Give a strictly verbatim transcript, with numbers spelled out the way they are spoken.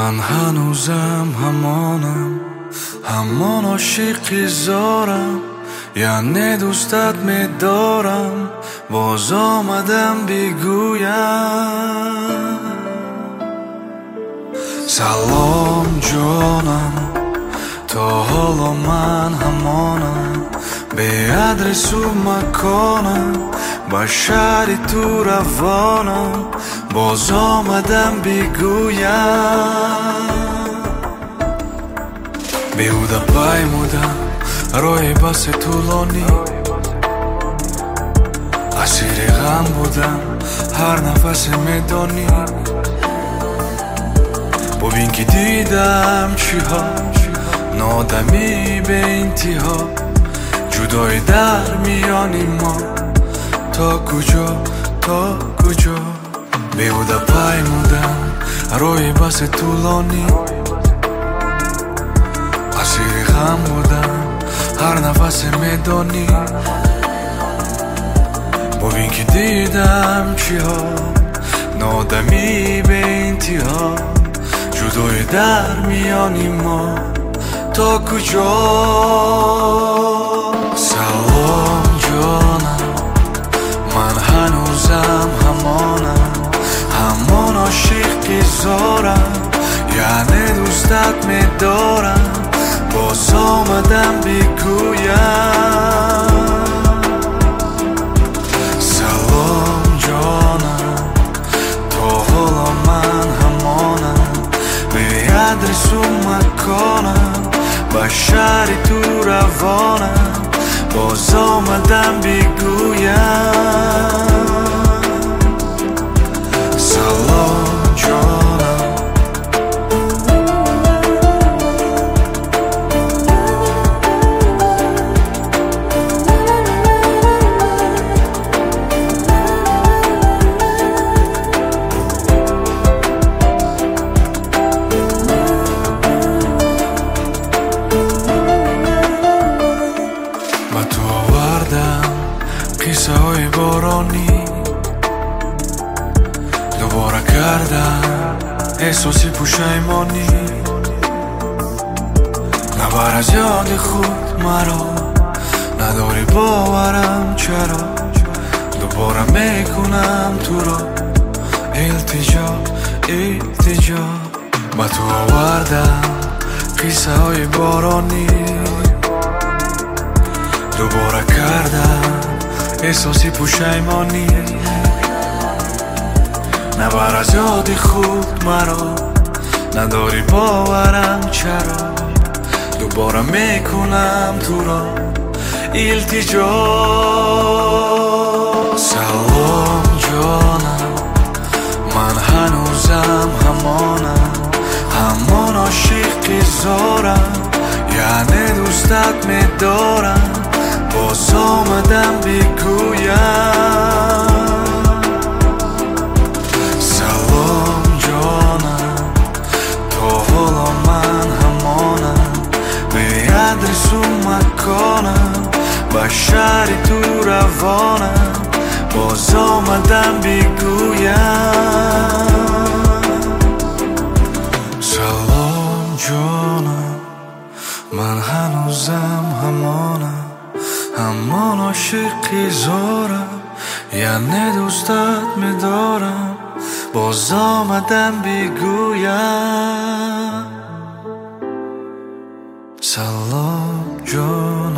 من هنوزم همانم، همان عاشقی زارم، یعنی دوستت میدارم، باز آمدم بگویم سلام جانم. تا حالا من همانم، به ادرس و مکانم، با شهر تو روانم، باز آمدم بگویم بیهوده پیمودم راه بس طولانی، اسیر غم بودم هر نفس میدانی. ببین که دیدم چی ها، نادمی به انتها، جدای در میانی ما، تا کجا تا کجا. بیهوده پیمودم راه بس طولانی، اسیر غم بودم هر نفس میدانی. ببین که دیدم چی ها، نادمی به انتها، جدای در میانی ما، تا کجا. سلام جانم، من هنوزم همانم، همان عاشقی زارم، یعنی دوستت میدارم، باز آمدم بگویم سلام جانم. تا حالا من همانم، به ادرس و مکانم، با شهر تو روانم، باز آمدم بگویم سلام جانم. با تو آوردم قصه های بارانی، دوباره کردم احساسی پشیمانی. نبر از یاد خود مرا، نداری باورم چرا، دوباره میکنم تو را التجا التجا. با تو آوردم قصه های بارانی، دوباره کردم احساسی پشیمانی. نبر از یاد خود مرا، نداری باورم چرا، دوباره میکنم تو را التجا. سلام جانم، من هنوزم همانم، همان عاشقی زارم، یعنی دوستت میدارم، باز آمدم بگویم سلام جانم. تا حالا من همانم، به ادرس و مکانم، با شهر تو روانم، باز آمدم بگویم سلام جانم. من هنوزم همانم، همان عاشقی زارم، یعنی دوستت میدارم، باز آمدم بگویم سلام جان.